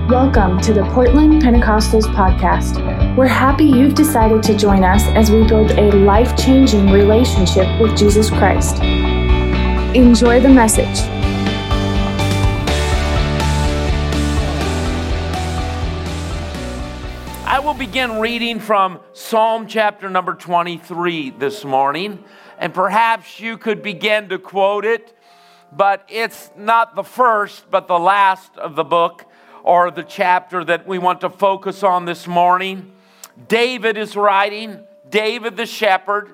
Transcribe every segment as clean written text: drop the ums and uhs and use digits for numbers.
Welcome to the Portland Pentecostals Podcast. We're happy you've decided to join us as we build a life-changing relationship with Jesus Christ. Enjoy the message. I will begin reading from Psalm chapter number 23 this morning, and perhaps you could begin to quote it, but it's not the first, but the last of the book or the chapter that we want to focus on this morning. David is writing, David the shepherd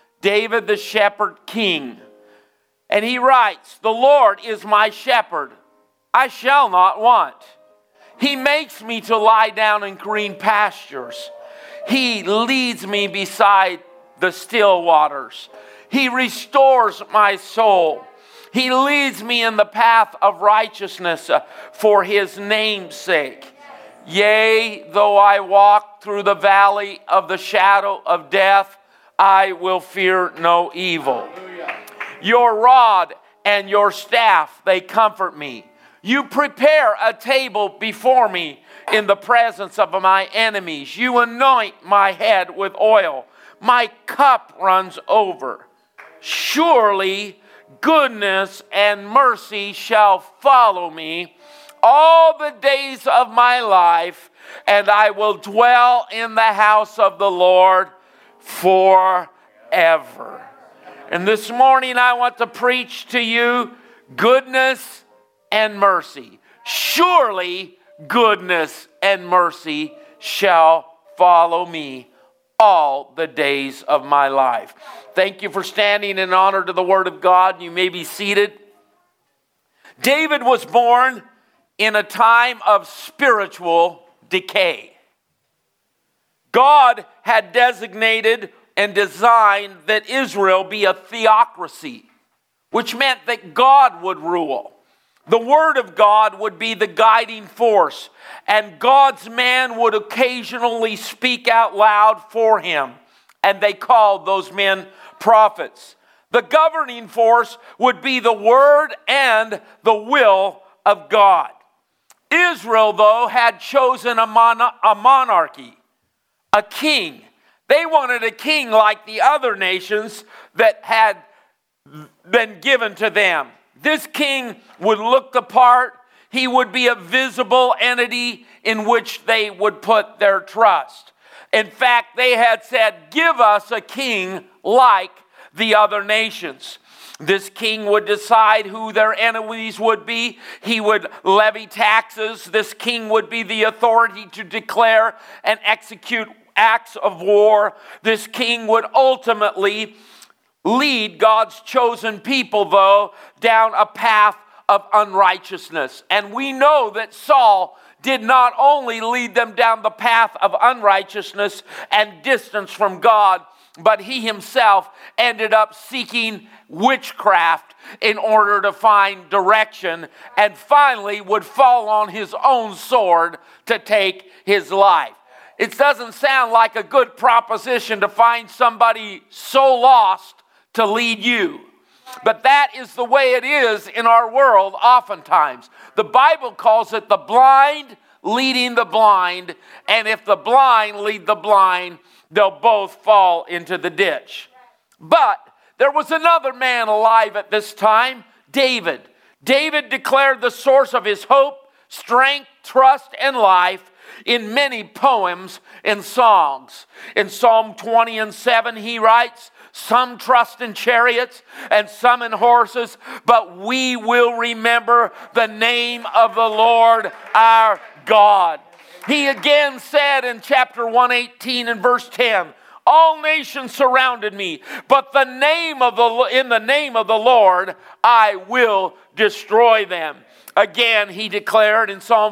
king. And he writes, "The Lord is my shepherd, I shall not want. He makes me to lie down in green pastures. He leads me beside the still waters. He restores my soul. He leads me in the path of righteousness for his name's sake. Yea, though I walk through the valley of the shadow of death, I will fear no evil. Your rod and your staff, they comfort me. You prepare a table before me in the presence of my enemies. You anoint my head with oil. My cup runs over. Surely goodness and mercy shall follow me all the days of my life, and I will dwell in the house of the Lord forever." And this morning I want to preach to you goodness and mercy. Surely goodness and mercy shall follow me all the days of my life. Thank you for standing in honor to the Word of God. You may be seated. David was born in a time of spiritual decay. God had designated and designed that Israel be a theocracy, which meant that God would rule. The Word of God would be the guiding force, and God's man would occasionally speak out loud for him, and they called those men prophets. The governing force would be the Word and the will of God. Israel, though, had chosen a monarchy, a king. They wanted a king like the other nations that had been given to them. This king would look the part. He would be a visible entity in which they would put their trust. In fact, they had said, "Give us a king like the other nations." This king would decide who their enemies would be. He would levy taxes. This king would be the authority to declare and execute acts of war. This king would ultimately lead God's chosen people, though, down a path of unrighteousness. And we know that Saul did not only lead them down the path of unrighteousness and distance from God, but he himself ended up seeking witchcraft in order to find direction, and finally would fall on his own sword to take his life. It doesn't sound like a good proposition to find somebody so lost to lead you. But that is the way it is in our world oftentimes. The Bible calls it the blind leading the blind, and if the blind lead the blind, they'll both fall into the ditch. But there was another man alive at this time, David. David declared the source of his hope, strength, trust, and life in many poems and songs. In Psalm 20:7, he writes, "Some trust in chariots and some in horses, but we will remember the name of the Lord our God." He again said in chapter 118 and verse 10, "All nations surrounded me, but in the name of the Lord I will destroy them." Again, he declared in Psalm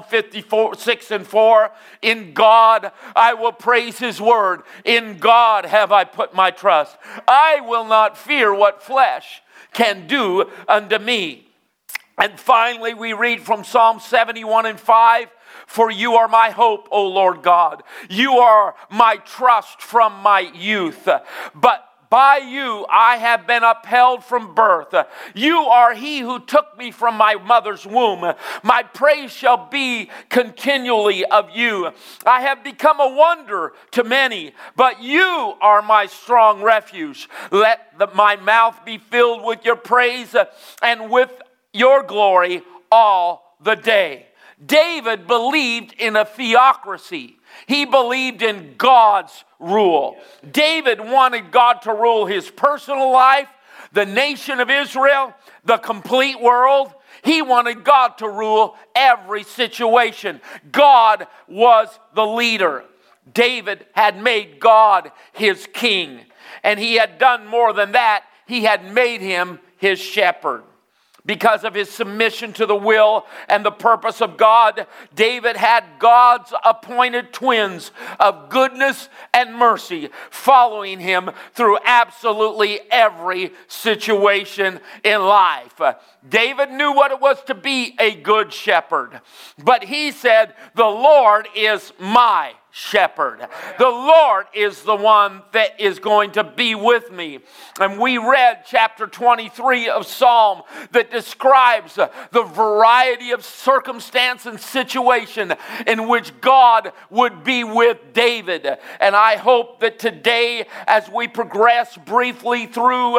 54:6-4, "In God I will praise his word. In God have I put my trust. I will not fear what flesh can do unto me." And finally, we read from Psalm 71:5, "For you are my hope, O Lord God. You are my trust from my youth. But by you I have been upheld from birth. You are he who took me from my mother's womb. My praise shall be continually of you. I have become a wonder to many, but you are my strong refuge. Let my mouth be filled with your praise and with your glory all the day. David believed in a theocracy. He believed in God's rule. David wanted God to rule his personal life, the nation of Israel, the complete world. He wanted God to rule every situation. God was the leader. David had made God his king. And he had done more than that. He had made him his shepherd. Because of his submission to the will and the purpose of God, David had God's appointed twins of goodness and mercy following him through absolutely every situation in life. David knew what it was to be a good shepherd, but he said, "The Lord is my shepherd. The Lord is the one that is going to be with me." And we read chapter 23 of Psalm that describes the variety of circumstance and situation in which God would be with David. And I hope that today, as we progress briefly through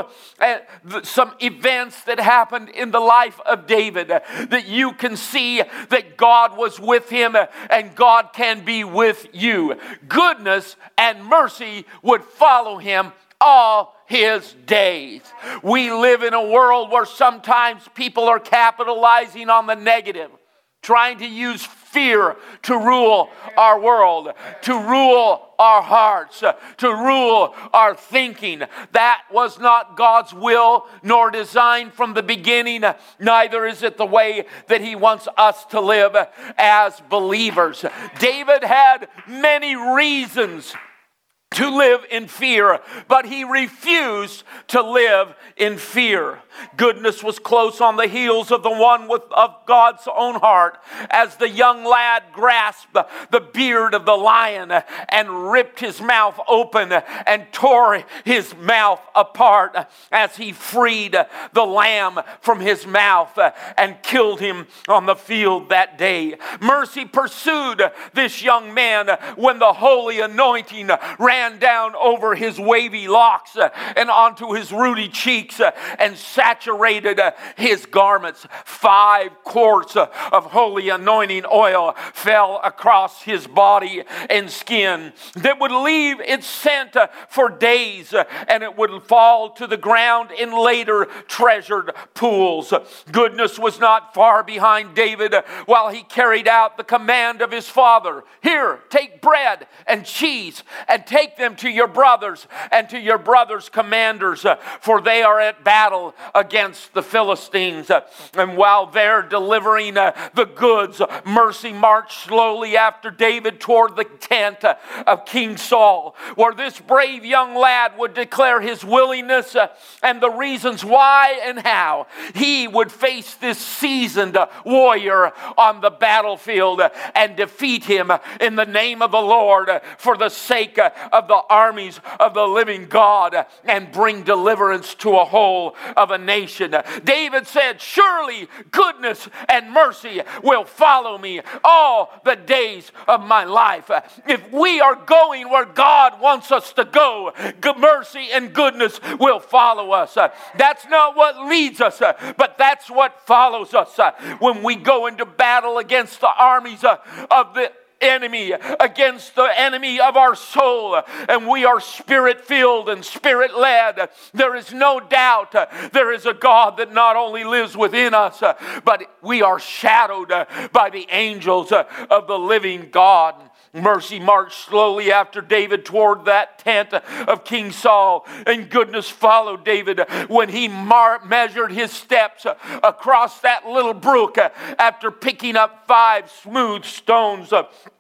some events that happened in the life of David, that you can see that God was with him and God can be with you. Goodness and mercy would follow him all his days. We live in a world where sometimes people are capitalizing on the negative, trying to use fear to rule our world, to rule our hearts, to rule our thinking. That was not God's will nor design from the beginning. Neither is it the way that he wants us to live as believers. David had many reasons to live in fear, but he refused to live in fear. Goodness was close on the heels of the one of God's own heart, as the young lad grasped the beard of the lion and ripped his mouth open and tore his mouth apart as he freed the lamb from his mouth and killed him on the field that day. Mercy pursued this young man when the holy anointing ran down over his wavy locks and onto his ruddy cheeks and saturated his garments. 5 quarts of holy anointing oil fell across his body and skin that would leave its scent for days, and it would fall to the ground in later treasured pools. Goodness was not far behind David while he carried out the command of his father. "Here, take bread and cheese and take them to your brothers and to your brothers' commanders, for they are at battle against the Philistines." And while they're delivering the goods, Mercy marched slowly after David toward the tent of King Saul, where this brave young lad would declare his willingness and the reasons why and how he would face this seasoned warrior on the battlefield and defeat him in the name of the Lord for the sake of the armies of the living God and bring deliverance to a whole of a nation. David said, "Surely goodness and mercy will follow me all the days of my life." If we are going where God wants us to go, mercy and goodness will follow us. That's not what leads us, but that's what follows us when we go into battle against the armies of the enemy, against the enemy of our soul, and we are spirit-filled and spirit-led. There is no doubt there is a God that not only lives within us, but we are shadowed by the angels of the living God. Mercy marched slowly after David toward that tent of King Saul, and goodness followed David when he measured his steps across that little brook after picking up 5 smooth stones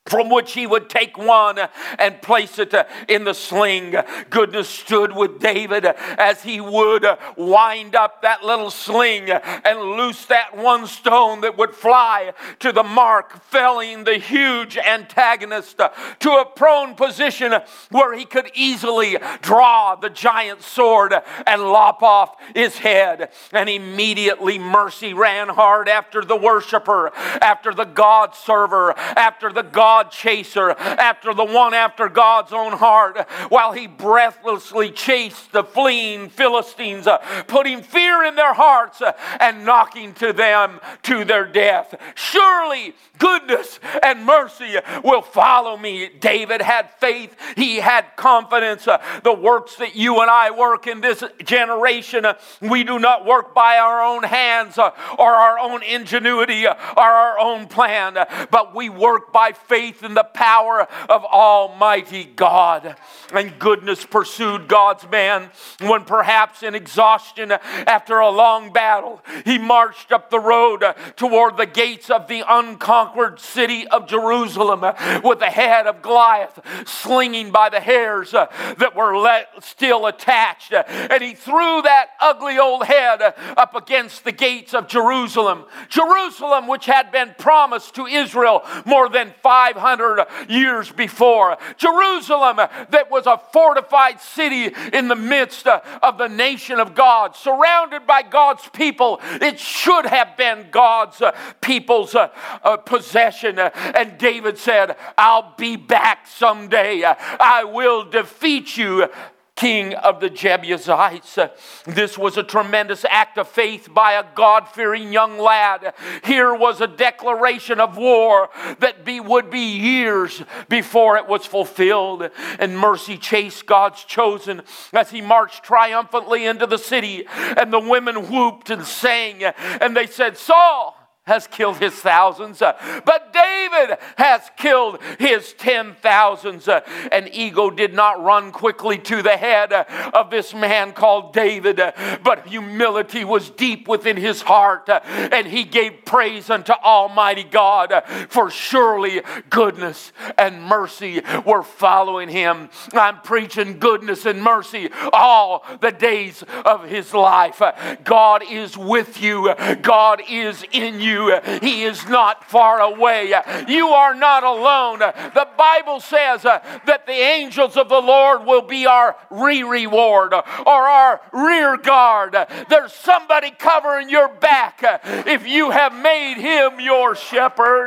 from which he would take one and place it in the sling. Goodness stood with David as he would wind up that little sling and loose that one stone that would fly to the mark, felling the huge antagonist to a prone position where he could easily draw the giant sword and lop off his head. And immediately mercy ran hard after the worshiper, after the God server, after the God chaser, after the one after God's own heart, while he breathlessly chased the fleeing Philistines, putting fear in their hearts and knocking to them to their death. Surely goodness and mercy will follow me. David had faith. He had confidence. The works that you and I work in this generation, we do not work by our own hands or our own ingenuity or our own plan, but we work by faith in the power of Almighty God. And goodness pursued God's man when perhaps in exhaustion after a long battle, he marched up the road toward the gates of the unconquered city of Jerusalem with the head of Goliath slinging by the hairs that were still attached. And he threw that ugly old head up against the gates of Jerusalem. Jerusalem, which had been promised to Israel more than 500 years before. Jerusalem, that was a fortified city in the midst of the nation of God, surrounded by God's people. It should have been God's people's possession. And David said, I'll be back someday. I will defeat you, King of the Jebusites. This was a tremendous act of faith by a God-fearing young lad. Here was a declaration of war that would be years before it was fulfilled. And mercy chased God's chosen as he marched triumphantly into the city. And the women whooped and sang, and they said, Saul has killed his thousands, but David has killed his 10,000s. And ego did not run quickly to the head of this man called David, but humility was deep within his heart, and he gave praise unto Almighty God, for surely goodness and mercy were following him. I'm preaching goodness and mercy all the days of his life. God is with you. God is in you. He is not far away. You are not alone. The Bible says that the angels of the Lord will be our reward or our rear guard. There's somebody covering your back if you have made him your shepherd.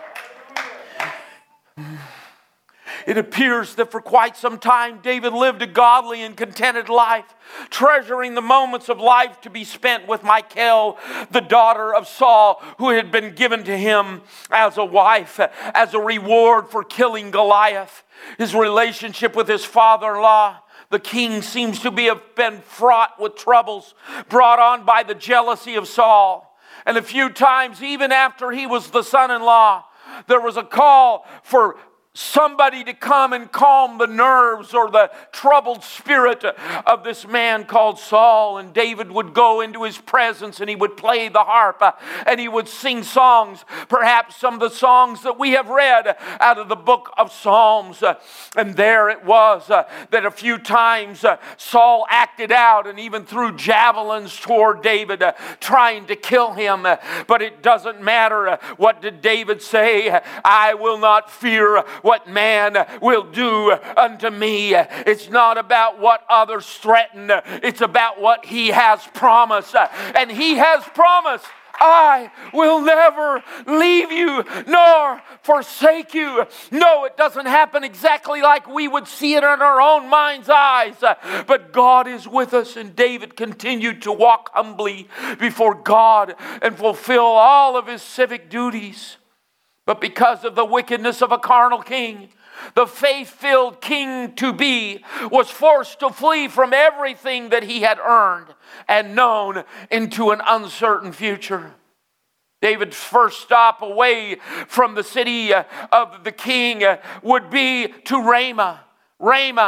It appears that for quite some time, David lived a godly and contented life, treasuring the moments of life to be spent with Michal, the daughter of Saul, who had been given to him as a wife, as a reward for killing Goliath. His relationship with his father-in-law, the king, seems to have been fraught with troubles brought on by the jealousy of Saul. And a few times, even after he was the son-in-law, there was a call for somebody to come and calm the nerves or the troubled spirit of this man called Saul. And David would go into his presence and he would play the harp and he would sing songs, perhaps some of the songs that we have read out of the book of Psalms. And there it was that a few times Saul acted out and even threw javelins toward David, trying to kill him. But it doesn't matter. What did David say? I will not fear what man will do unto me. It's not about what others threaten. It's about what he has promised. And he has promised, I will never leave you nor forsake you. No, it doesn't happen exactly like we would see it in our own mind's eyes. But God is with us, and David continued to walk humbly before God and fulfill all of his civic duties. But because of the wickedness of a carnal king, the faith-filled king-to-be was forced to flee from everything that he had earned and known into an uncertain future. David's first stop away from the city of the king would be to Ramah. Ramah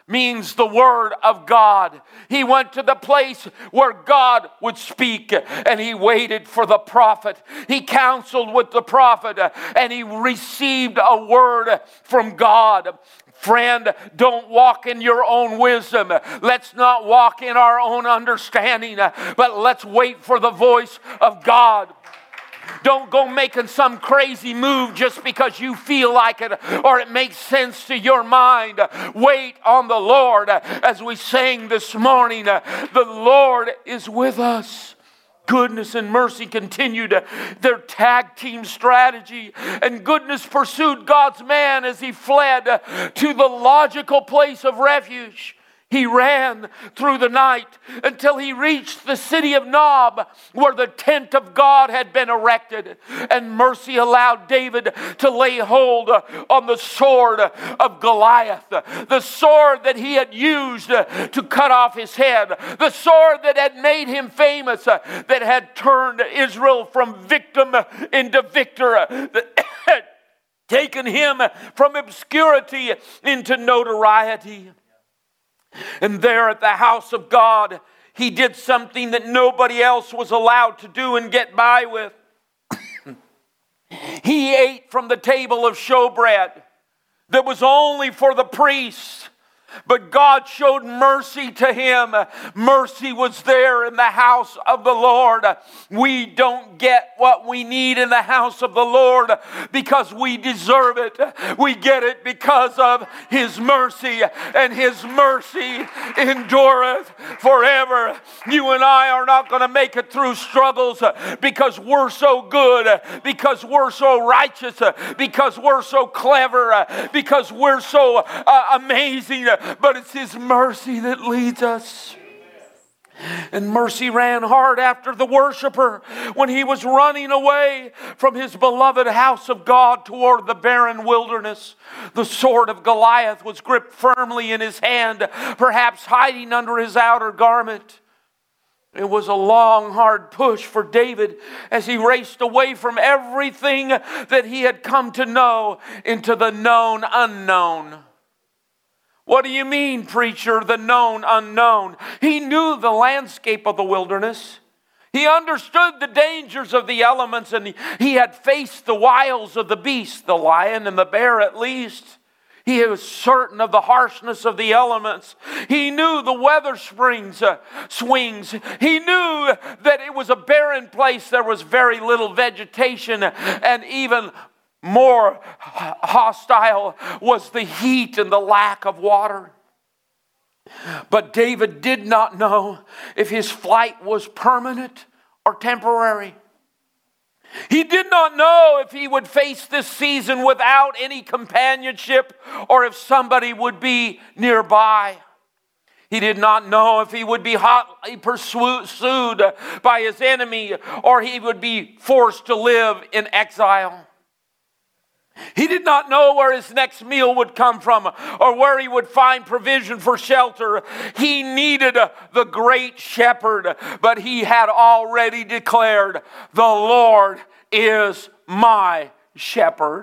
means the Word of God. He went to the place where God would speak, and he waited for the prophet. He counseled with the prophet, and he received a word from God. Friend, don't walk in your own wisdom. Let's not walk in our own understanding, but let's wait for the voice of God. Don't go making some crazy move just because you feel like it or it makes sense to your mind. Wait on the Lord. As we sang this morning, the Lord is with us. Goodness and mercy continued their tag team strategy, and goodness pursued God's man as he fled to the logical place of refuge. He ran through the night until he reached the city of Nob, where the tent of God had been erected. And mercy allowed David to lay hold on the sword of Goliath, the sword that he had used to cut off his head, the sword that had made him famous, that had turned Israel from victim into victor, that had taken him from obscurity into notoriety. And there at the house of God, he did something that nobody else was allowed to do and get by with. He ate from the table of showbread that was only for the priests. But God showed mercy to him. Mercy was there in the house of the Lord. We don't get what we need in the house of the Lord because we deserve it. We get it because of His mercy, and His mercy endureth forever. You and I are not going to make it through struggles because we're so good, because we're so righteous, because we're so clever, because we're so amazing. But it's His mercy that leads us. And mercy ran hard after the worshiper when he was running away from his beloved house of God toward the barren wilderness. The sword of Goliath was gripped firmly in his hand, perhaps hiding under his outer garment. It was a long, hard push for David as he raced away from everything that he had come to know into the known unknown. What do you mean, preacher, the known unknown? He knew the landscape of the wilderness. He understood the dangers of the elements, and he had faced the wiles of the beast, the lion and the bear at least. He was certain of the harshness of the elements. He knew the weather swings. He knew that it was a barren place. There was very little vegetation, and even more hostile was the heat and the lack of water. But David did not know if his flight was permanent or temporary. He did not know if he would face this season without any companionship or if somebody would be nearby. He did not know if he would be hotly pursued by his enemy or he would be forced to live in exile. He did not know where his next meal would come from or where he would find provision for shelter. He needed the great shepherd, but he had already declared, "The Lord is my shepherd."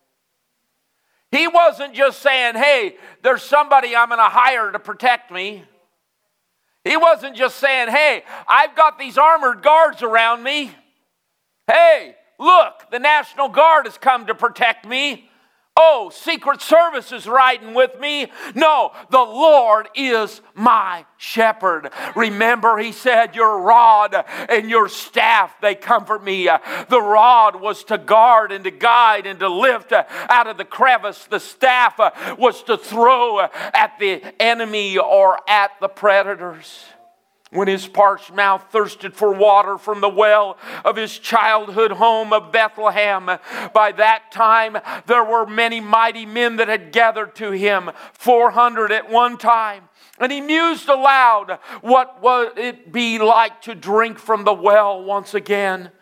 He wasn't just saying, "Hey, there's somebody I'm going to hire to protect me." He wasn't just saying, "Hey, I've got these armored guards around me. Hey, look, the National Guard has come to protect me. Oh, Secret Service is riding with me." No, the Lord is my shepherd. Remember, he said, "Your rod and your staff, they comfort me." The rod was to guard and to guide and to lift out of the crevice. The staff was to throw at the enemy or at the predators. When his parched mouth thirsted for water from the well of his childhood home of Bethlehem, by that time there were many mighty men that had gathered to him, 400 at one time. And he mused aloud, what would it be like to drink from the well once again?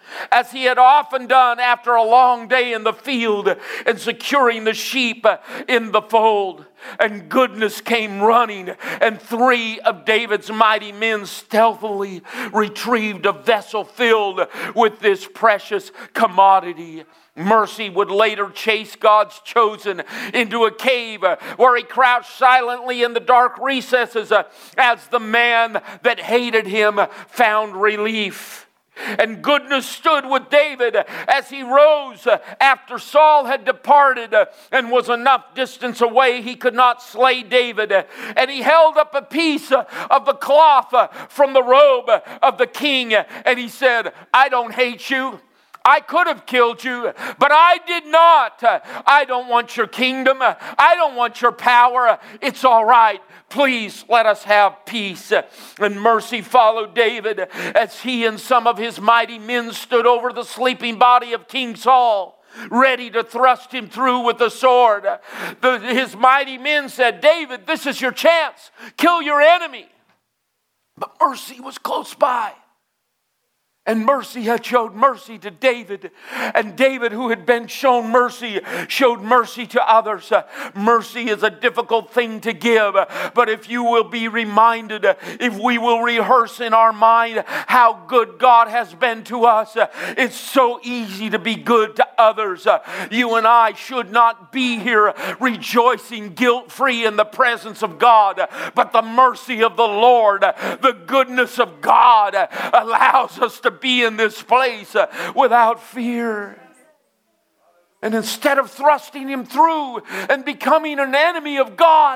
as he had often done after a long day in the field and securing the sheep in the fold. And goodness came running, and 3 of David's mighty men stealthily retrieved a vessel filled with this precious commodity. Mercy would later chase God's chosen into a cave where he crouched silently in the dark recesses as the man that hated him found relief. And goodness stood with David as he rose after Saul had departed and was enough distance away he could not slay David. And he held up a piece of the cloth from the robe of the king, and he said, "I don't hate you. I could have killed you, but I did not. I don't want your kingdom. I don't want your power. It's all right. Please let us have peace." And mercy followed David as he and some of his mighty men stood over the sleeping body of King Saul, ready to thrust him through with the sword. His mighty men said, "David, this is your chance. Kill your enemy." But mercy was close by. And mercy had showed mercy to David. And David, who had been shown mercy, showed mercy to others. Mercy is a difficult thing to give. But if you will be reminded, if we will rehearse in our mind how good God has been to us, it's so easy to be good to others. You and I should not be here rejoicing guilt-free in the presence of God. But the mercy of the Lord, the goodness of God allows us to be in this place without fear. And instead of thrusting him through and becoming an enemy of God,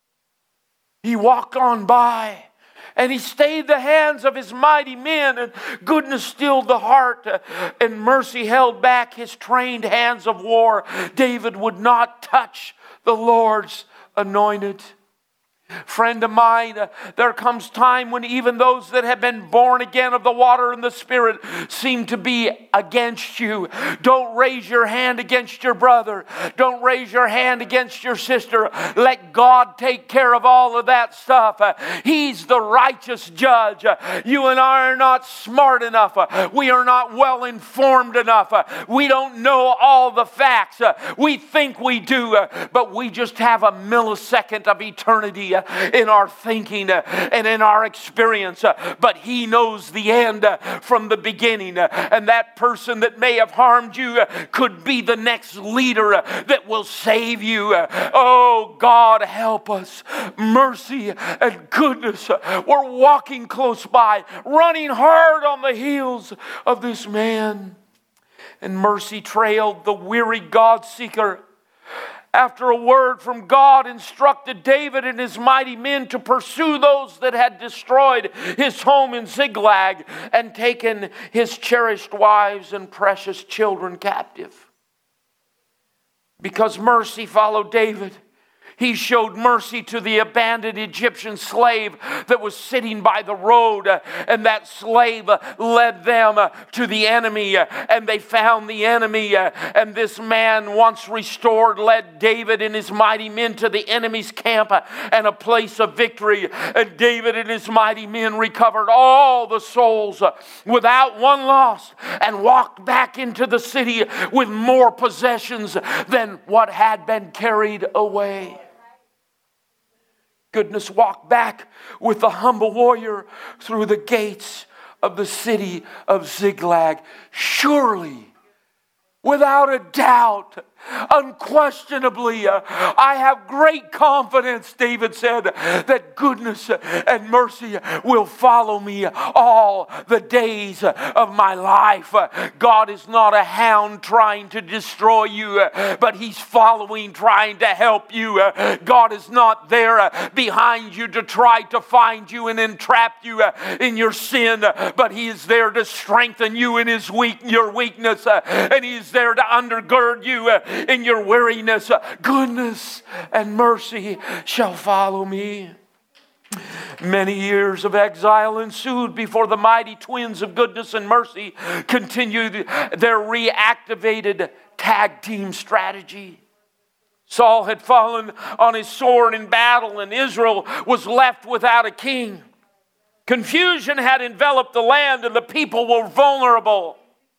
he walked on by and he stayed the hands of his mighty men, and goodness stilled the heart, and mercy held back his trained hands of war. David would not touch the Lord's anointed. Friend of mine, there comes time when even those that have been born again of the water and the Spirit seem to be against you. Don't raise your hand against your brother. Don't raise your hand against your sister. Let God take care of all of that stuff. He's the righteous judge. You and I are not smart enough. We are not well informed enough. We don't know all the facts. We think we do, but we just have a millisecond of eternity in our thinking and in our experience. But He knows the end from the beginning. And that person that may have harmed you could be the next leader that will save you. Oh, God, help us. Mercy and goodness. We're walking close by, running hard on the heels of this man. And mercy trailed the weary God-seeker. After a word from God instructed David and his mighty men to pursue those that had destroyed his home in Ziklag and taken his cherished wives and precious children captive. Because mercy followed David, he showed mercy to the abandoned Egyptian slave that was sitting by the road. And that slave led them to the enemy. And they found the enemy. And this man, once restored, led David and his mighty men to the enemy's camp and a place of victory. And David and his mighty men recovered all the souls without one loss and walked back into the city with more possessions than what had been carried away. Goodness walked back with the humble warrior through the gates of the city of Ziklag. Surely, without a doubt, unquestionably, I have great confidence, David said, that goodness and mercy will follow me all the days of my life. God is not a hound trying to destroy you, but He's following, trying to help you. God is not there behind you to try to find you and entrap you in your sin, but He is there to strengthen you in your weakness, and He is there to undergird you in your weariness. Goodness and mercy shall follow me. Many years of exile ensued before the mighty twins of goodness and mercy continued their reactivated tag team strategy. Saul had fallen on his sword in battle, and Israel was left without a king. Confusion had enveloped the land, and the people were vulnerable.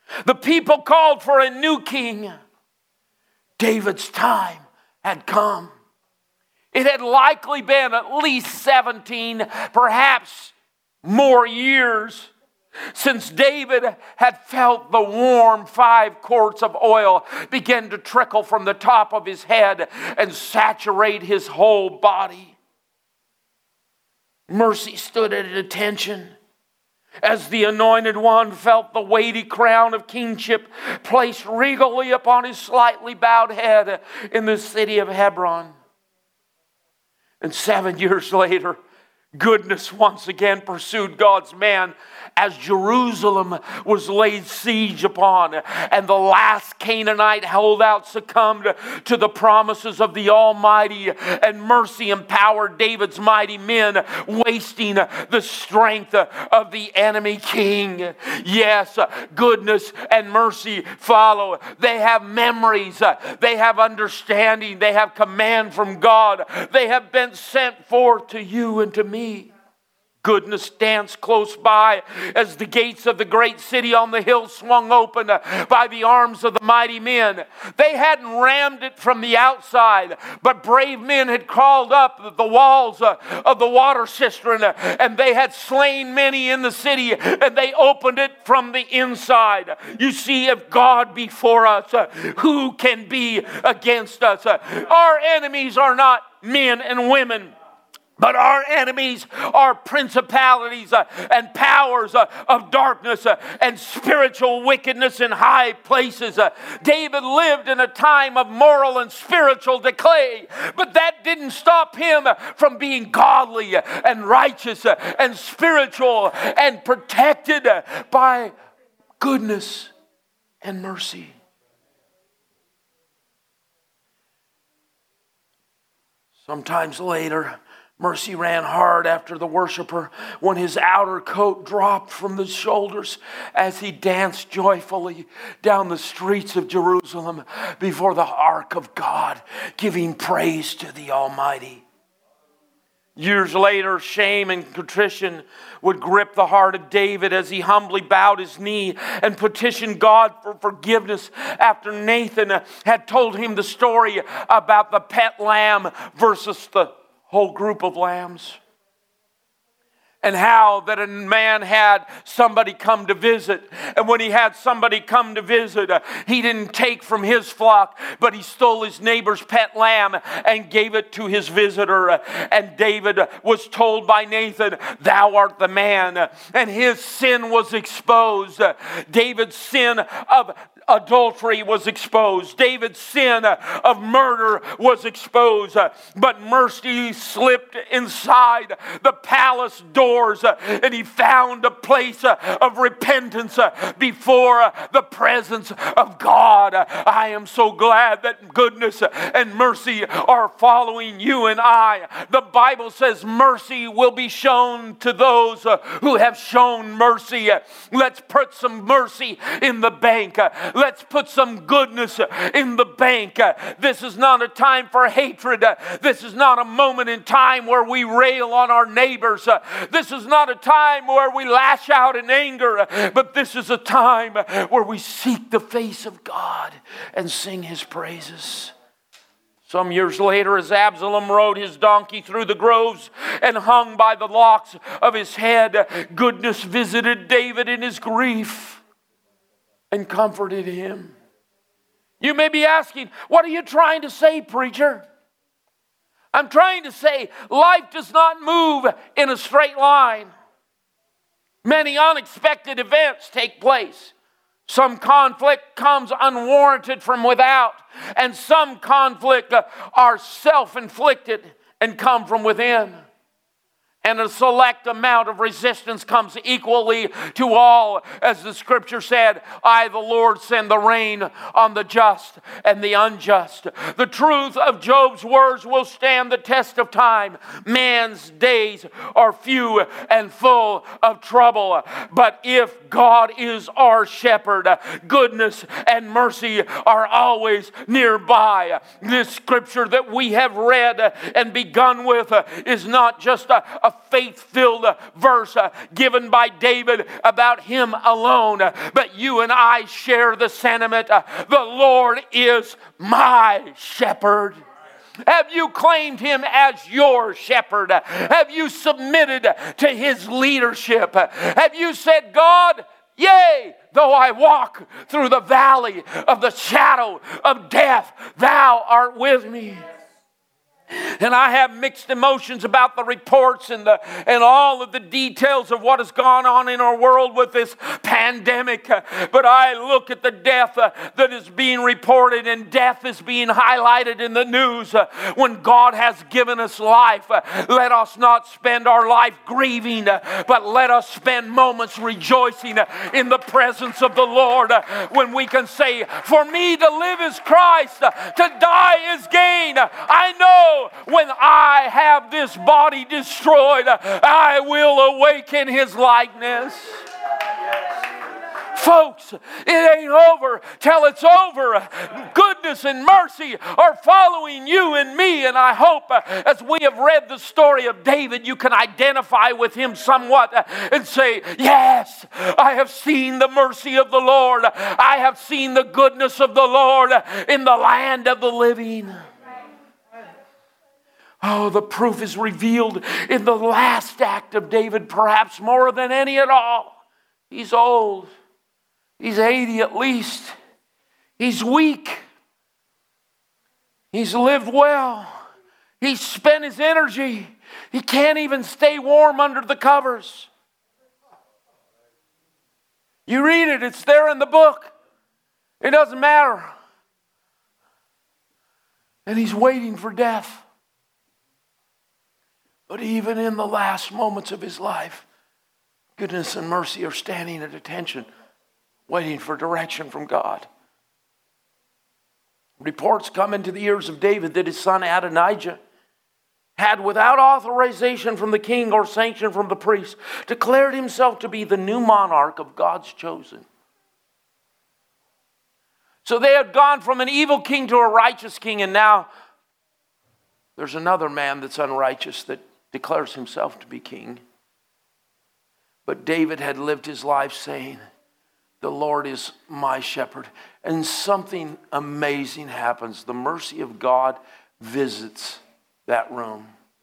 The people called for a new king. David's time had come. It had likely been at least 17, perhaps more years since David had felt the warm 5 quarts of oil begin to trickle from the top of his head and saturate his whole body. Mercy stood at attention as the Anointed One felt the weighty crown of kingship placed regally upon his slightly bowed head in the city of Hebron. And 7 years later, goodness once again pursued God's man as Jerusalem was laid siege upon and the last Canaanite holdout succumbed to the promises of the Almighty, and mercy empowered David's mighty men, wasting the strength of the enemy king. Yes, goodness and mercy follow. They have memories. They have understanding. They have command from God. They have been sent forth to you and to me. Goodness danced close by as the gates of the great city on the hill swung open by the arms of the mighty men. They hadn't rammed it from the outside, but brave men had crawled up the walls of the water cistern, and they had slain many in the city, and they opened it from the inside. You see, if God be for us, who can be against us? Our enemies are not men and women, but our enemies are principalities and powers of darkness and spiritual wickedness in high places. David lived in a time of moral and spiritual decay, but that didn't stop him from being godly and righteous and spiritual and protected by goodness and mercy. Sometimes later, mercy ran hard after the worshiper when his outer coat dropped from his shoulders as he danced joyfully down the streets of Jerusalem before the ark of God, giving praise to the Almighty. Years later, shame and contrition would grip the heart of David as he humbly bowed his knee and petitioned God for forgiveness after Nathan had told him the story about the pet lamb versus the whole group of lambs. And how that a man had somebody come to visit. And when he had somebody come to visit, he didn't take from his flock, but he stole his neighbor's pet lamb and gave it to his visitor. And David was told by Nathan, "Thou art the man." And his sin was exposed. David's sin of adultery was exposed. David's sin of murder was exposed. But mercy slipped inside the palace doors, and he found a place of repentance before the presence of God. I am so glad that goodness and mercy are following you and I. The Bible says mercy will be shown to those who have shown mercy. Let's put some mercy in the bank. Let's put some goodness in the bank. This is not a time for hatred. This is not a moment in time where we rail on our neighbors. This is not a time where we lash out in anger, but this is a time where we seek the face of God and sing His praises. Some years later, as Absalom rode his donkey through the groves and hung by the locks of his head, goodness visited David in his grief and comforted him. You may be asking, what are you trying to say, preacher? I'm trying to say life does not move in a straight line. Many unexpected events take place. Some conflict comes unwarranted from without, and some conflict are self-inflicted and come from within. And a select amount of resistance comes equally to all. As the scripture said, I, the Lord, send the rain on the just and the unjust. The truth of Job's words will stand the test of time. Man's days are few and full of trouble. But if God is our shepherd, goodness and mercy are always nearby. This scripture that we have read and begun with is not just a faith-filled verse given by David about him alone. But you and I share the sentiment, the Lord is my shepherd. Have you claimed him as your shepherd? Have you submitted to his leadership? Have you said, God, yea, though I walk through the valley of the shadow of death, thou art with me. And I have mixed emotions about the reports and all of the details of what has gone on in our world with this pandemic. But I look at the death that is being reported, and death is being highlighted in the news. When God has given us life, let us not spend our life grieving, but let us spend moments rejoicing in the presence of the Lord. When we can say, for me to live is Christ, to die is gain. I know when I have this body destroyed, I will awaken his likeness. Folks, it ain't over till it's over. Goodness and mercy are following you and me, and I hope as we have read the story of David, you can identify with him somewhat and say, yes, I have seen the mercy of the Lord. I have seen the goodness of the Lord in the land of the living. Oh, the proof is revealed in the last act of David, perhaps more than any at all. He's old. He's 80 at least. He's weak. He's lived well. He's spent his energy. He can't even stay warm under the covers. You read it, it's there in the book. It doesn't matter. And he's waiting for death. But even in the last moments of his life, goodness and mercy are standing at attention, waiting for direction from God. Reports come into the ears of David that his son Adonijah had, without authorization from the king or sanction from the priest, declared himself to be the new monarch of God's chosen. So they had gone from an evil king to a righteous king, and now there's another man that's unrighteous that declares himself to be king. But David had lived his life saying, the Lord is my shepherd. And something amazing happens. The mercy of God visits that room.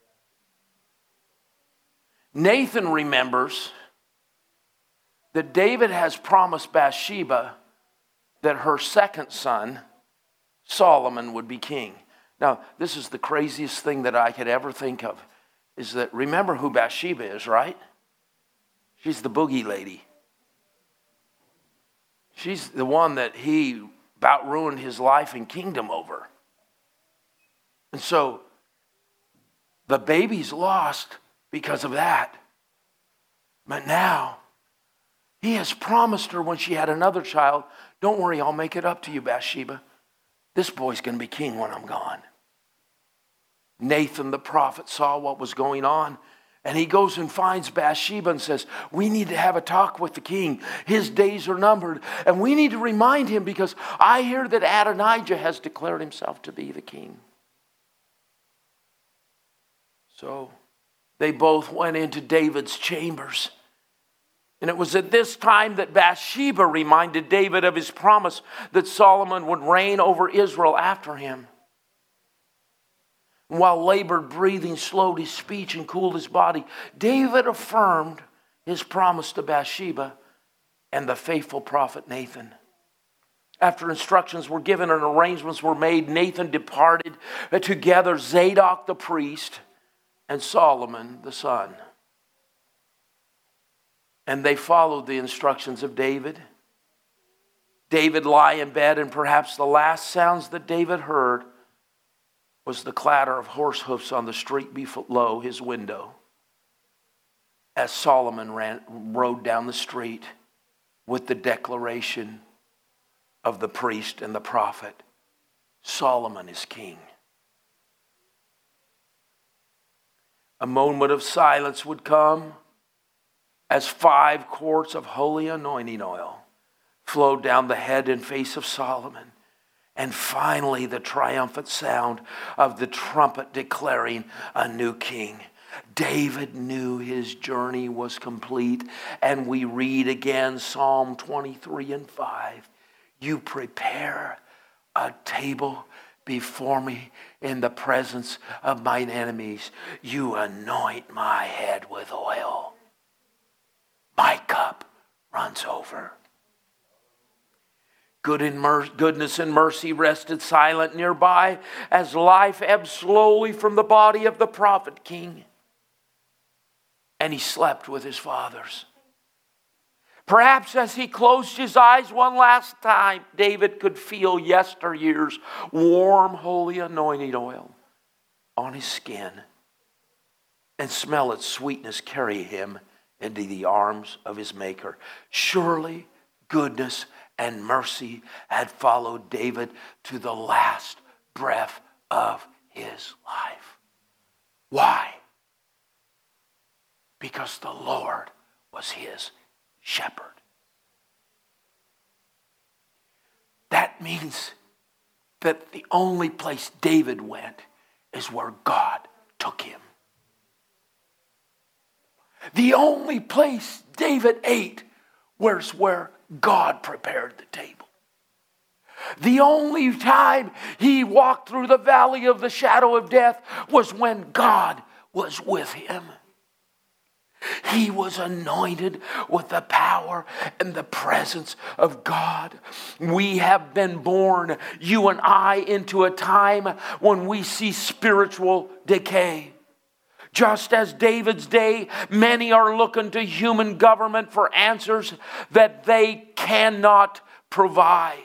Nathan remembers that David has promised Bathsheba that her second son, Solomon, would be king. Now, this is the craziest thing that I could ever think of, is that, remember who Bathsheba is, right? She's the boogie lady. She's the one that he about ruined his life and kingdom over. And so, the baby's lost because of that. But now, he has promised her when she had another child, don't worry, I'll make it up to you, Bathsheba. This boy's going to be king when I'm gone. Nathan the prophet saw what was going on, and he goes and finds Bathsheba and says, we need to have a talk with the king. His days are numbered, and we need to remind him because I hear that Adonijah has declared himself to be the king. So they both went into David's chambers. And it was at this time that Bathsheba reminded David of his promise that Solomon would reign over Israel after him. While labored breathing slowed his speech and cooled his body, David affirmed his promise to Bathsheba and the faithful prophet Nathan. After instructions were given and arrangements were made, Nathan departed to gather Zadok the priest and Solomon the son. And they followed the instructions of David. David lay in bed, and perhaps the last sounds that David heard was the clatter of horse hoofs on the street below his window as Solomon rode down the street with the declaration of the priest and the prophet, Solomon is king. A moment of silence would come as 5 quarts of holy anointing oil flowed down the head and face of Solomon. And finally, the triumphant sound of the trumpet declaring a new king. David knew his journey was complete, and we read again Psalm 23 and 5. You prepare a table before me in the presence of mine enemies. You anoint my head with oil. My cup runs over. Goodness and mercy rested silent nearby as life ebbed slowly from the body of the prophet king. And he slept with his fathers. Perhaps as he closed his eyes one last time, David could feel yesteryear's warm, holy anointing oil on his skin and smell its sweetness carry him into the arms of his Maker. Surely goodness and mercy had followed David to the last breath of his life. Why? Because the Lord was his shepherd. That means that the only place David went is where God took him. The only place David ate was where God prepared the table. The only time he walked through the valley of the shadow of death was when God was with him. He was anointed with the power and the presence of God. We have been born, you and I, into a time when we see spiritual decay. Just as David's day, many are looking to human government for answers that they cannot provide.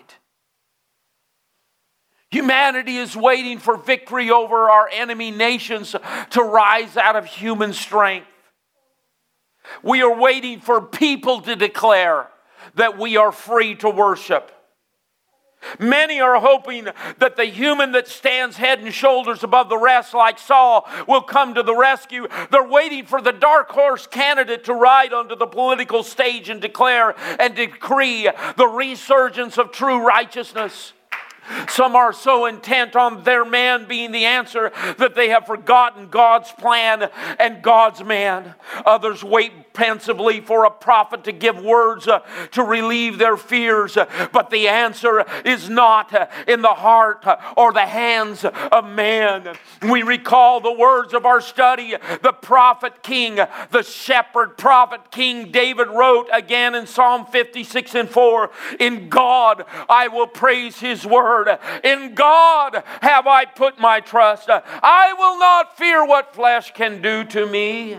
Humanity is waiting for victory over our enemy nations to rise out of human strength. We are waiting for people to declare that we are free to worship. Many are hoping that the human that stands head and shoulders above the rest, like Saul, will come to the rescue. They're waiting for the dark horse candidate to ride onto the political stage and declare and decree the resurgence of true righteousness. Some are so intent on their man being the answer that they have forgotten God's plan and God's man. Others wait pensively for a prophet to give words to relieve their fears. But the answer is not in the heart or the hands of man. We recall the words of our study. The prophet king, the shepherd prophet king David wrote again in Psalm 56 and 4, "In God I will praise his word. In God have I put my trust. I will not fear what flesh can do to me."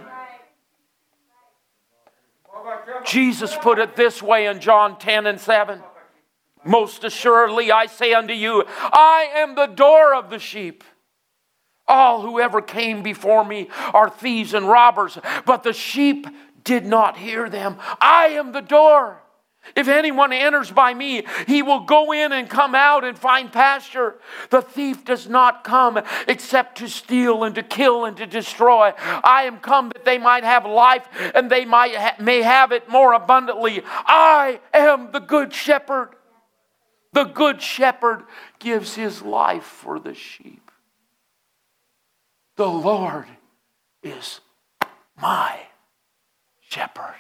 Jesus put it this way in John 10 and 7. "Most assuredly I say unto you, I am the door of the sheep. All who ever came before me are thieves and robbers, but the sheep did not hear them. I am the door. If anyone enters by me, he will go in and come out and find pasture. The thief does not come except to steal and to kill and to destroy. I am come that they might have life and they may have it more abundantly. I am the good shepherd. The good shepherd gives his life for the sheep. The Lord is my shepherd.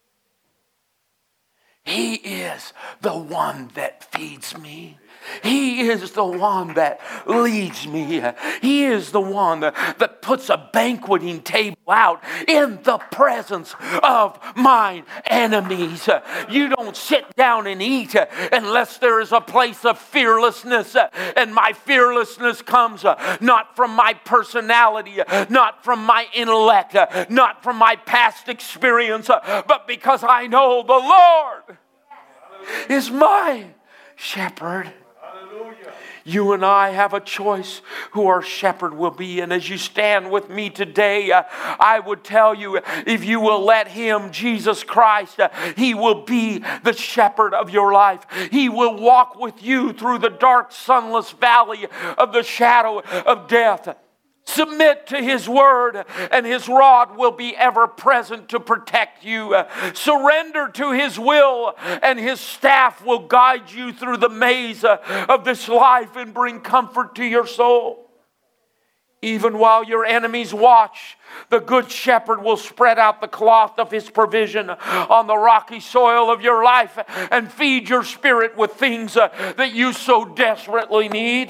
He is the one that feeds me. He is the one that leads me. He is the one that puts a banqueting table out in the presence of mine enemies. You don't sit down and eat unless there is a place of fearlessness. And my fearlessness comes not from my personality, not from my intellect, not from my past experience, but because I know the Lord is my shepherd. You and I have a choice who our shepherd will be. And as you stand with me today, I would tell you, if you will let him, Jesus Christ, he will be the shepherd of your life. He will walk with you through the dark, sunless valley of the shadow of death. Submit to his word, and his rod will be ever present to protect you. Surrender to his will, and his staff will guide you through the maze of this life and bring comfort to your soul. Even while your enemies watch, the good shepherd will spread out the cloth of his provision on the rocky soil of your life and feed your spirit with things that you so desperately need.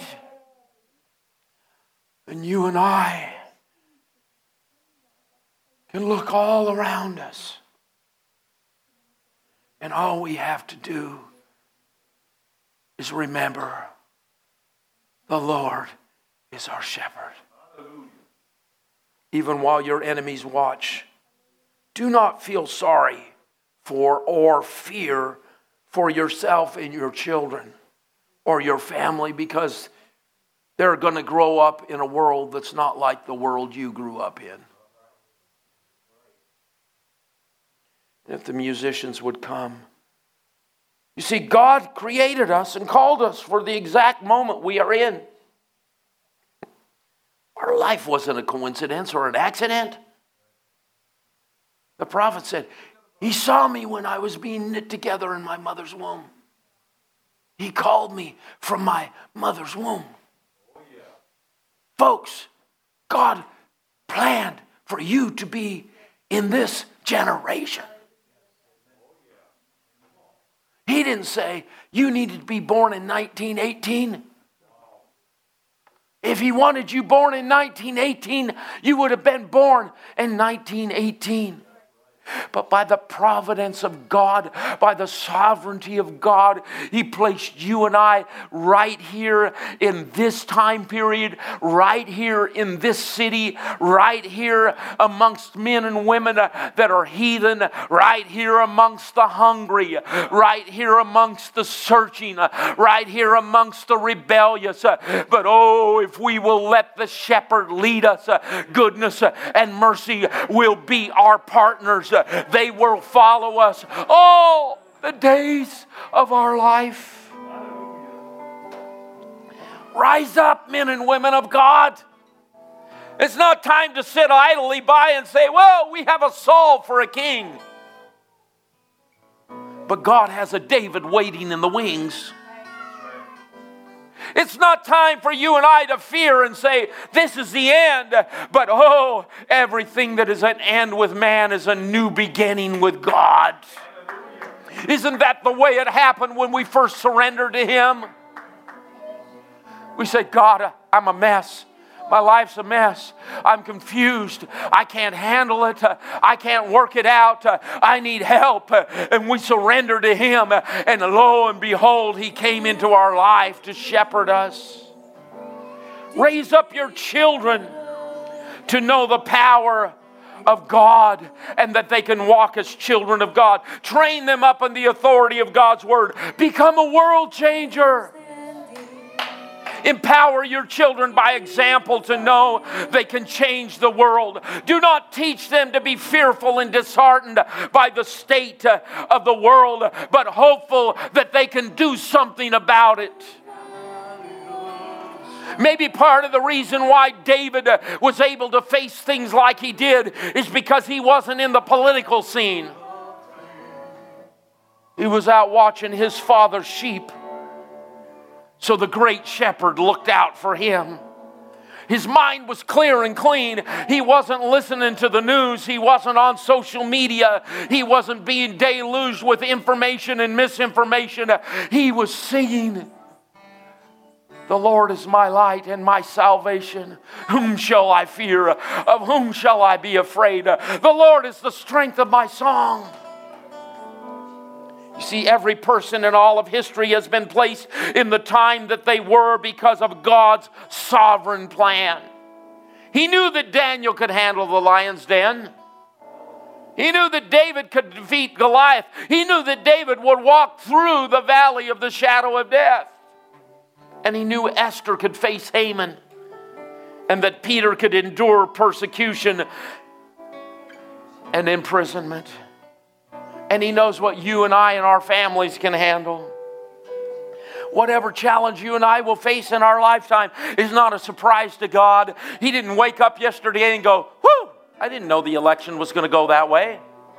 And you and I can look all around us, and all we have to do is remember the Lord is our shepherd. Even while your enemies watch, do not feel sorry for or fear for yourself and your children or your family, because they're going to grow up in a world that's not like the world you grew up in. If the musicians would come. You see, God created us and called us for the exact moment we are in. Our life wasn't a coincidence or an accident. The prophet said, He saw me when I was being knit together in my mother's womb. He called me from my mother's womb. Folks, God planned for you to be in this generation. He didn't say you needed to be born in 1918. If He wanted you born in 1918, you would have been born in 1918. But by the providence of God, by the sovereignty of God, He placed you and I right here in this time period, right here in this city, right here amongst men and women that are heathen, right here amongst the hungry, right here amongst the searching, right here amongst the rebellious. But oh, if we will let the shepherd lead us, goodness and mercy will be our partners. They will follow us all the days of our life. Rise up, men and women of God. It's not time to sit idly by and say, well, we have a Saul for a king. But God has a David waiting in the wings. It's not time for you and I to fear and say, this is the end. But oh, everything that is an end with man is a new beginning with God. Isn't that the way it happened when we first surrendered to Him? We said, God, I'm a mess. My life's a mess. I'm confused. I can't handle it. I can't work it out. I need help. And we surrender to Him. And lo and behold, He came into our life to shepherd us. Raise up your children to know the power of God and that they can walk as children of God. Train them up in the authority of God's Word. Become a world changer. Empower your children by example to know they can change the world. Do not teach them to be fearful and disheartened by the state of the world, but hopeful that they can do something about it. Maybe part of the reason why David was able to face things like he did is because he wasn't in the political scene. He was out watching his father's sheep. So the great shepherd looked out for him. His mind was clear and clean. He wasn't listening to the news. He wasn't on social media. He wasn't being deluged with information and misinformation. He was singing, the Lord is my light and my salvation. Whom shall I fear? Of whom shall I be afraid? The Lord is the strength of my song. You see, every person in all of history has been placed in the time that they were because of God's sovereign plan. He knew that Daniel could handle the lion's den. He knew that David could defeat Goliath. He knew that David would walk through the valley of the shadow of death. And he knew Esther could face Haman, and that Peter could endure persecution and imprisonment. And He knows what you and I and our families can handle. Whatever challenge you and I will face in our lifetime is not a surprise to God. He didn't wake up yesterday and go, whoo, I didn't know the election was going to go that way.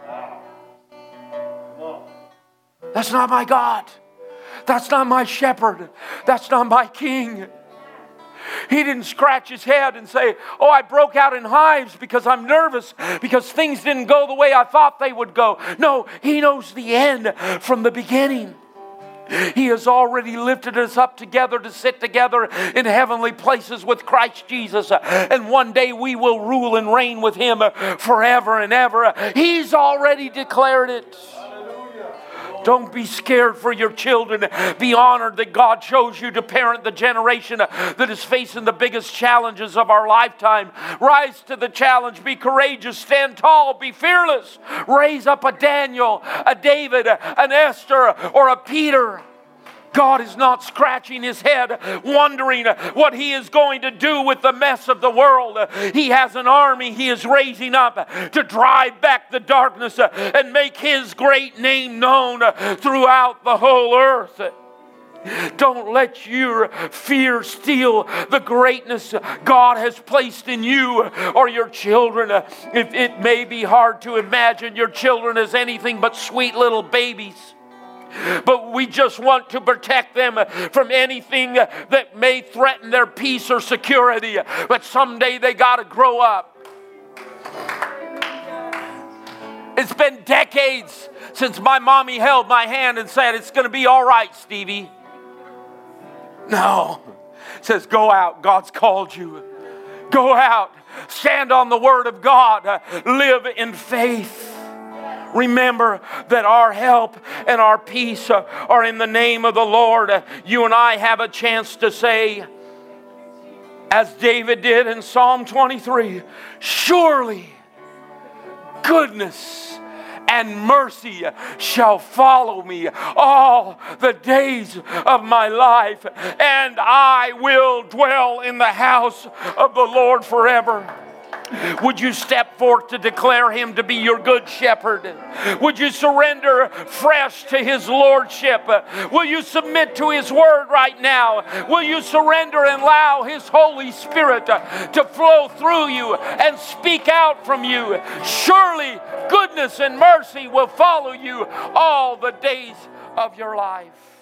That's not my God. That's not my shepherd. That's not my king. He didn't scratch his head and say, oh, I broke out in hives because I'm nervous, because things didn't go the way I thought they would go. No, He knows the end from the beginning. He has already lifted us up together to sit together in heavenly places with Christ Jesus. And one day we will rule and reign with Him forever and ever. He's already declared it. Don't be scared for your children. Be honored that God chose you to parent the generation that is facing the biggest challenges of our lifetime. Rise to the challenge. Be courageous. Stand tall. Be fearless. Raise up a Daniel, a David, an Esther, or a Peter. God is not scratching His head wondering what He is going to do with the mess of the world. He has an army He is raising up to drive back the darkness and make His great name known throughout the whole earth. Don't let your fear steal the greatness God has placed in you or your children. It may be hard to imagine your children as anything but sweet little babies. But we just want to protect them from anything that may threaten their peace or security. But someday they got to grow up. It's been decades since my mommy held my hand and said, it's going to be all right, Stevie. No. It says, go out. God's called you. Go out. Stand on the Word of God. Live in faith. Remember that our help and our peace are in the name of the Lord. You and I have a chance to say, as David did in Psalm 23, surely goodness and mercy shall follow me all the days of my life, and I will dwell in the house of the Lord forever. Would you step forth to declare Him to be your good shepherd? Would you surrender fresh to His lordship? Will you submit to His word right now? Will you surrender and allow His Holy Spirit to flow through you and speak out from you? Surely goodness and mercy will follow you all the days of your life.